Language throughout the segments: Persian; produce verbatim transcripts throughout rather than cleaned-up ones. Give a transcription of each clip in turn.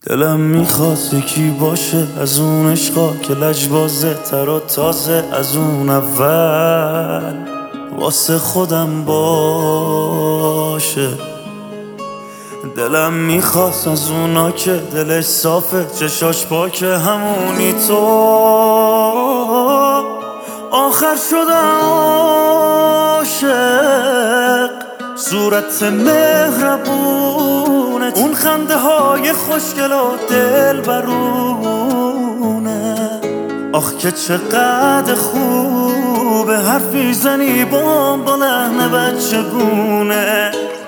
دلم میخواست یکی باشه از اون عشقا که لجبازه تر و تازه از اون اول واسه خودم باشه. دلم میخواست از اونا که دلش صافه چشاش پاکه همونی تو. آخر شدم عاشق صورت مهربونت، اون خنده های خوشگل و دل برونه. آخ که چقدر خوبه حرفی زنی بام با لحن بچگونه.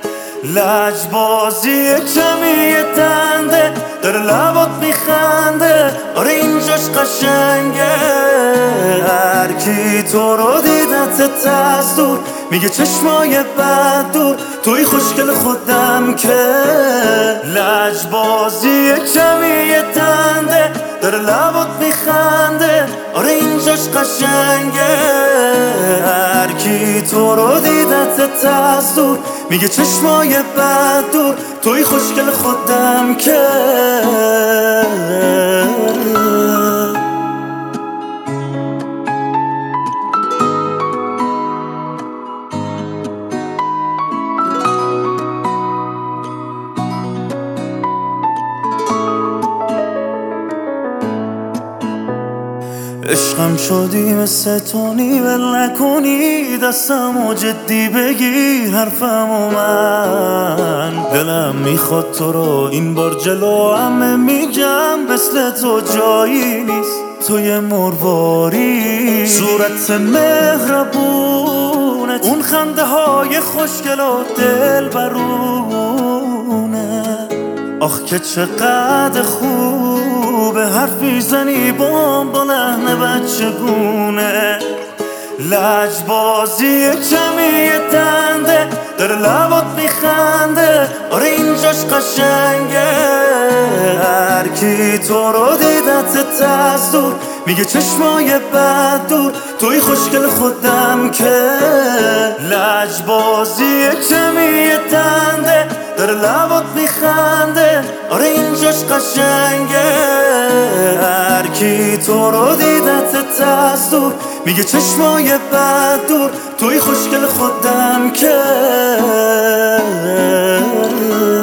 لجبازی کمی دنده داره لبات میخنده، آره اینجاش قشنگه. هر کی تو رو دیدت از دور میگه چشمای بد دور، توی خوشگل خودم که. لجبازی کمی دنده داره لبات میخنده، آره اینجاش قشنگه. هر کی تو رو دیدت از دور میگه چشمای بد دور، توی خوشگل خودم که. عشقم شدی مثل تونی ول نکنی دستم و جدی بگیر حرفم و من. دلم میخواد تو رو این بار جلو همه میگم مثل تو جایی نیست، توی مرواری صورت مهربونت، اون خنده های خوشگل و دل برونه. آخ که چقدر خوبه حرفی زنی بام با لحن بچگونه. لجبازی کمی دنده داره لبات میخنده، آره اینجاش قشنگه. هر کی تو رو دیدت از دور میگه چشمای بد دور، توی خوشگل خودم که. لجبازی کمی دنده داره لبات میخنده، آره اینجاش قشنگه. هر کی تو رو دیدت از دور میگه چشمای بد دور، توی خوشگل خودم که.